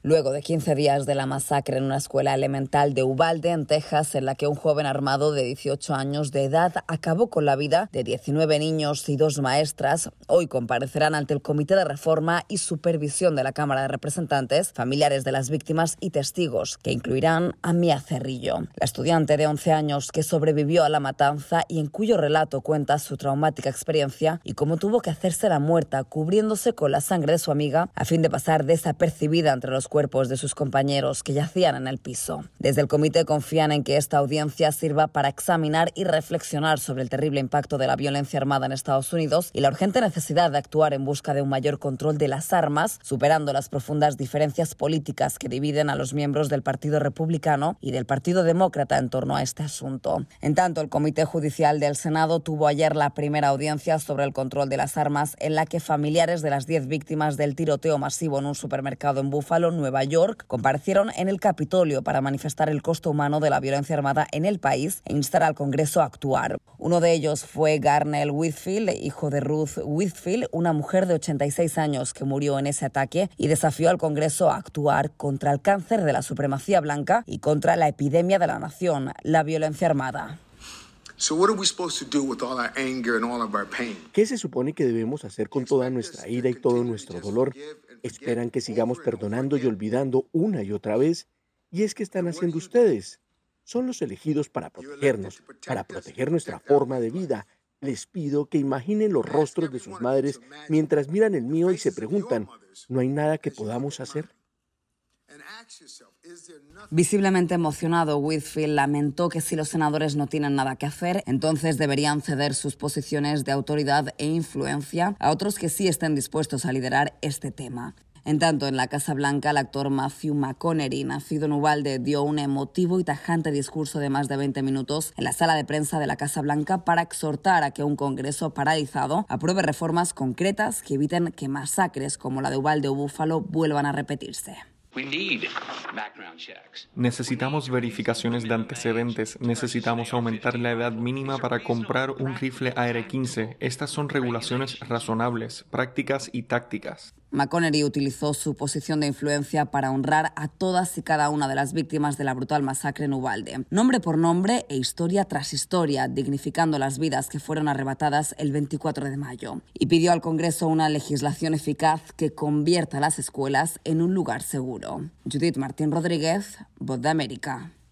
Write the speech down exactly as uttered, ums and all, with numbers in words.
luego de quince días de la masacre en una escuela elemental de Uvalde, en Texas, en la que un joven armado de dieciocho años de edad acabó con la vida de diecinueve niños y dos maestras. Hoy comparecerán ante el Comité de Reforma y Supervisión de la Cámara de Representantes, familiares de las víctimas y testigos, que incluirán a Mia Cerrillo, la estudiante de once años que sobrevivió a la matanza y en cuyo relato cuenta su traumática experiencia y cómo tuvo que hacerse la muerta cubriéndose con la sangre de su amiga a fin de pasar desapercibida entre los cuerpos de sus compañeros que yacían en el piso. Desde el comité confían en que esta audiencia sirva para examinar y reflexionar sobre el terrible impacto de la violencia armada en Estados Unidos y la urgente necesidad de actuar en busca de un mayor control de las armas, superando las profundas diferencias políticas que dividen a los miembros del Partido Republicano y del Partido Demócrata en torno a este asunto. En tanto, el Comité Judicial del Senado tuvo ayer la primera audiencia sobre el control de las armas, en la que familiares de las diez víctimas del tiroteo masivo en un supermercado en Buffalo, Nueva York, comparecieron en el Capitolio para manifestar el costo humano de la violencia armada en el país e instar al Congreso a actuar. Uno de ellos fue Garnell Whitfield, hijo de Ruth Whitfield, una mujer de ochenta y seis años que murió en ese ataque, y desafió al Congreso a actuar contra el cáncer de la supremacía blanca y contra la epidemia de la nación, la violencia armada. ¿Qué se supone que debemos hacer con toda nuestra ira y todo nuestro dolor? Esperan que sigamos perdonando y olvidando una y otra vez. ¿Y es que están haciendo ustedes? Son los elegidos para protegernos, para proteger nuestra forma de vida. Les pido que imaginen los rostros de sus madres mientras miran el mío y se preguntan, ¿no hay nada que podamos hacer? Visiblemente emocionado, Whitfield lamentó que si los senadores no tienen nada que hacer, entonces deberían ceder sus posiciones de autoridad e influencia a otros que sí estén dispuestos a liderar este tema. En tanto, en la Casa Blanca, el actor Matthew McConaughey, nacido en Uvalde, dio un emotivo y tajante discurso de más de veinte minutos en la sala de prensa de la Casa Blanca para exhortar a que un Congreso paralizado apruebe reformas concretas que eviten que masacres como la de Uvalde o Buffalo vuelvan a repetirse. Necesitamos verificaciones de antecedentes, necesitamos aumentar la edad mínima para comprar un rifle A R quince. Estas son regulaciones razonables, prácticas y tácticas. McConaughey utilizó su posición de influencia para honrar a todas y cada una de las víctimas de la brutal masacre en Uvalde, nombre por nombre e historia tras historia, dignificando las vidas que fueron arrebatadas el veinticuatro de mayo. Y pidió al Congreso una legislación eficaz que convierta las escuelas en un lugar seguro. Judith Martín Rodríguez, Voz de América.